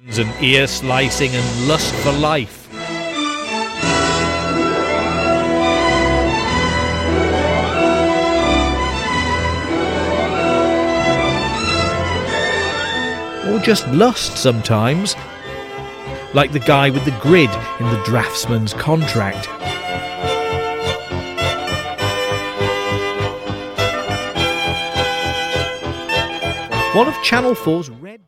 and ear slicing and lust for life. Or just lust sometimes, like the guy with the grid in the draftsman's contract. One of Channel 4's red